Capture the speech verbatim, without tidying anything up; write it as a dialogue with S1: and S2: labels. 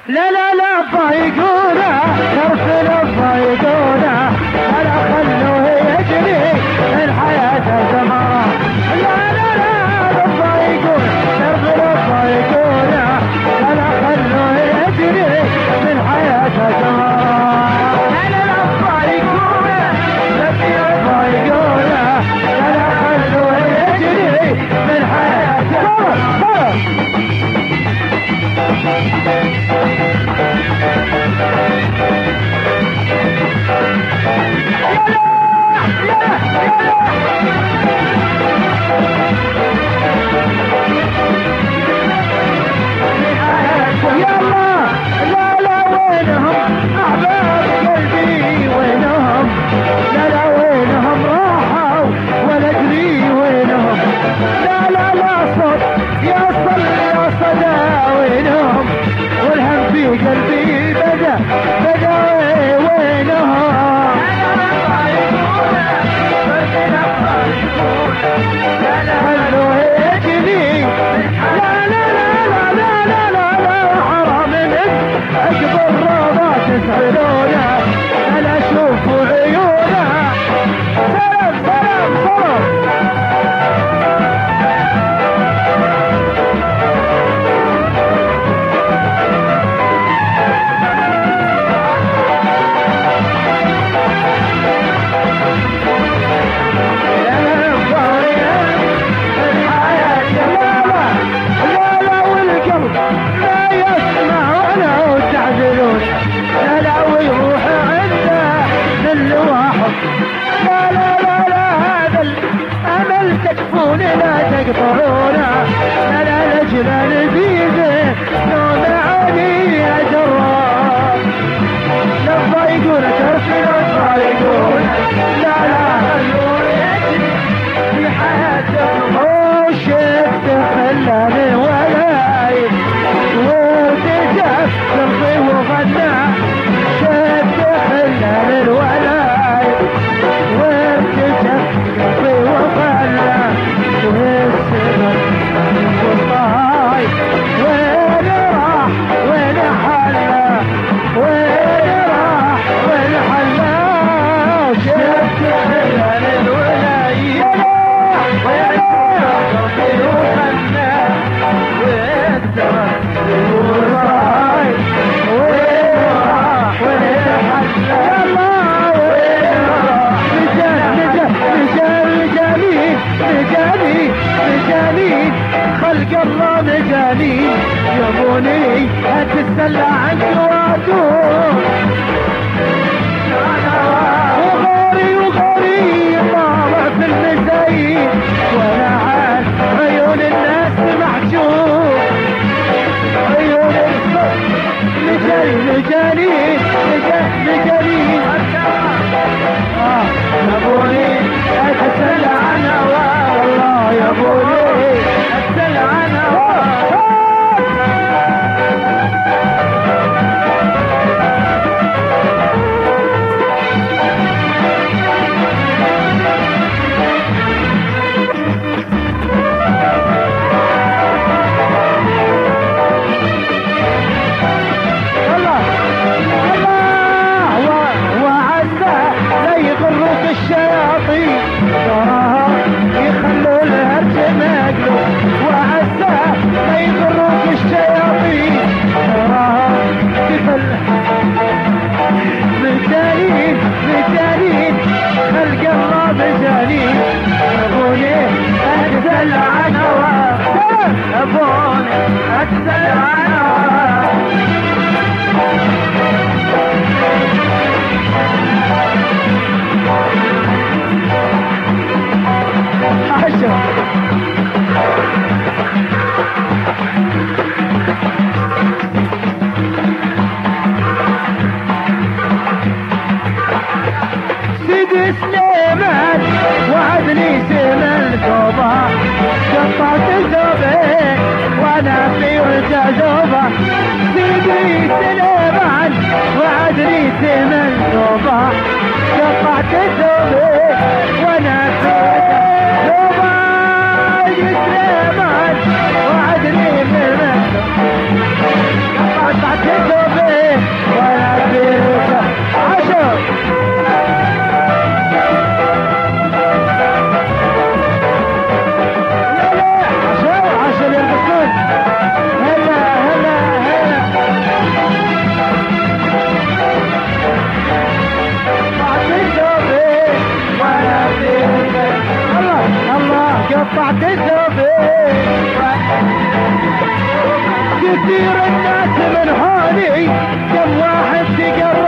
S1: لا لا لا ضايقونا ترسل ضايقونا ولا خلوه يجري من حياته زمرة. لا لا لا ضايقونا ترسل ضايقونا ولا خلوه يجري من حياته زمرة. لا لا لا ضايقونا ترسل ضايقونا ولا خلوه يجري من حياته زمرة. قلبي بدا بدا وينهم خلوه يجري. لا لا لا لا لا لا لا حرام منك اكبر روضة تسعدونا انا اشوف عيونا. سلام سلام سلام. لا تقطعونا لا لا لجلال بيده نوم عادي يا جرار. لا تضايقونا ترسل تضايقونا لا لا خلونا يجري في حياتهم. وشفت خلاني ولايب وارتجف ترضي وغنى. شفت خلاني الولايب وارتجف ترضي وغنى. والسمر والطاي وين راح وين حلا وين راح وين حلا. شفت خلال الولاية وين راح وخلى والسمر والطاي وين راح وين حلا. يلا وين راح رجال رجال رجال رجالي رجالي خلق الله رجالي يبوني اتسلى عنك وادور. وغوري وغوري طالع في المزايد وانا عاد عيون الناس محجوب. عيون الناس رجالي رجالي رجالي يبوني اتسلى عنها والله يبوني اتسلى عنها. الشياطين تراها يخلوا الهرج مقلوب وعسى ما يضروك الشياطين تراها تخل مجانين مجانين خلق الله مجانين. ابوني اتسل عن هواك ابوني اتسل عن هواك. سيدي سليمان وعدني سليمان توبة قطعت ثوبي وانا في وجه ذوبة. سيدي سليمان وعدني سليمان توبة قطعت ثوبي وانا في وجه ذوبة. سيدي سليمان وعدني سليمان قطعت ثوبي كثير الناس من حولي كم واحد تقرب